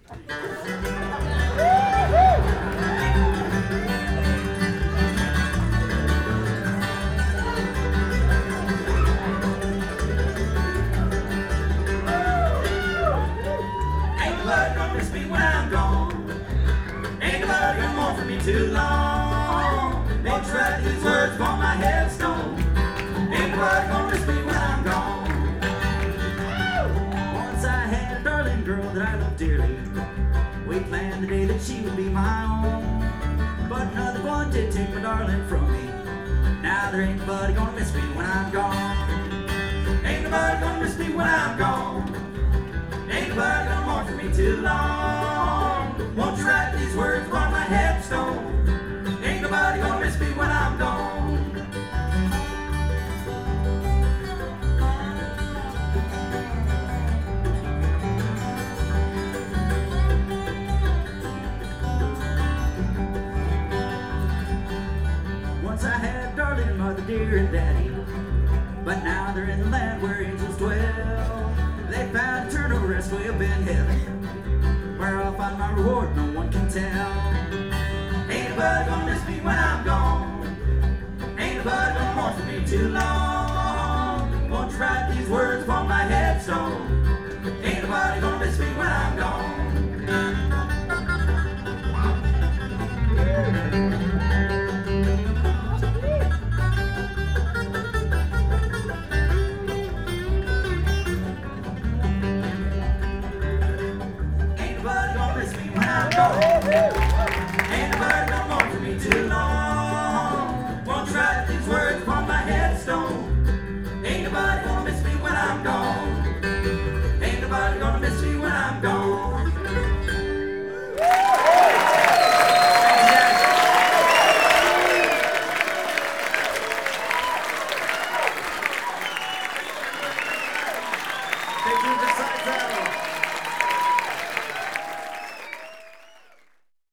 Ain't nobody gonna miss me when I'm gone. Ain't nobody gonna mourn for me too long. Won't you write these words on my headstone? Ain't nobody gonna miss me when I'm gone. Once I had a darling girl that I loved dearly. We planned the day that she would be my own. But another one did take my darling from me. Now there ain't nobody gonna miss me when I'm gone. Ain't nobody gonna miss me when I'm gone. Ain't nobody gonna mourn for me too long. Won't you write these words on my headstone? Ain't nobody gonna miss me when I'm gone. Once I had darling mother dear and daddy, but now they're in the land where angels dwell. They found eternal rest way up in heaven, where I'll find my reward no one can tell. Ain't nobody gonna miss me when I'm gone. Ain't nobody gonna mourn for me too long. Won't you write these words upon my headstone? Ain't nobody gonna miss me when I'm gone. Ain't nobody gonna miss me when I'm gone.